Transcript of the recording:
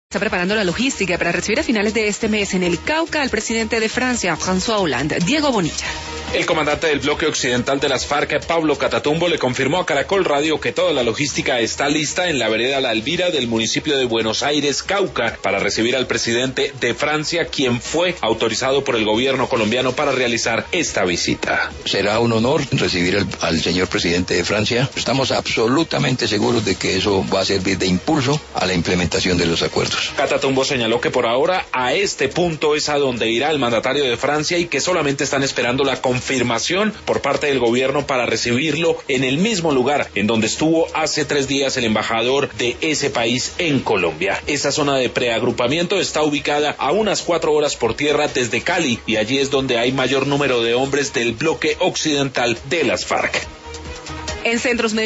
Está preparando la logística para recibir a finales de este mes en el Cauca al presidente de Francia, François Hollande, Diego Bonilla. El comandante del bloque occidental de las FARC, Pablo Catatumbo, le confirmó a Caracol Radio que toda la logística está lista en la vereda La Elvira del municipio de Buenos Aires, Cauca, para recibir al presidente de Francia, quien fue autorizado por el gobierno colombiano para realizar esta visita. Será un honor recibir al señor presidente de Francia. Estamos absolutamente seguros de que eso va a servir de impulso a la implementación de los acuerdos. Catatumbo señaló que por ahora a este punto es a donde irá el mandatario de Francia y que solamente están esperando la confirmación por parte del gobierno para recibirlo en el mismo lugar en donde estuvo hace 3 días el embajador de ese país en Colombia. Esa zona de preagrupamiento está ubicada a unas 4 horas por tierra desde Cali y allí es donde hay mayor número de hombres del bloque occidental de las FARC. En centros